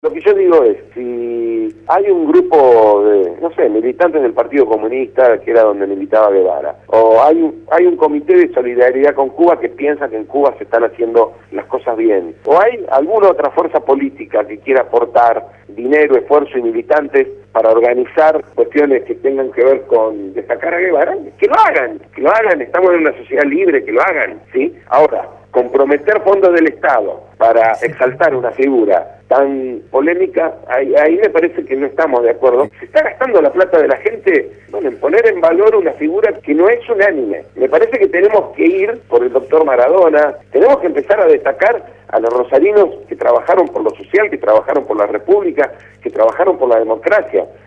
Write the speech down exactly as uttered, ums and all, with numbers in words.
Lo que yo digo es, si hay un grupo de, no sé, militantes del Partido Comunista, que era donde militaba Guevara, o hay un, hay un comité de solidaridad con Cuba que piensa que en Cuba se están haciendo las cosas bien, o hay alguna otra fuerza política que quiera aportar dinero, esfuerzo y militantes para organizar cuestiones que tengan que ver con destacar a Guevara, que lo hagan, que lo hagan, estamos en una sociedad libre, que lo hagan, ¿sí? Ahora, comprometer fondos del Estado para exaltar una figura tan polémica, ahí, ahí me parece que no estamos de acuerdo. Se está gastando la plata de la gente, bueno, en poner en valor una figura que no es unánime. Me parece que tenemos que ir por el doctor Maradona, tenemos que empezar a destacar a los rosarinos que trabajaron por lo social, que trabajaron por la república, que trabajaron por la democracia.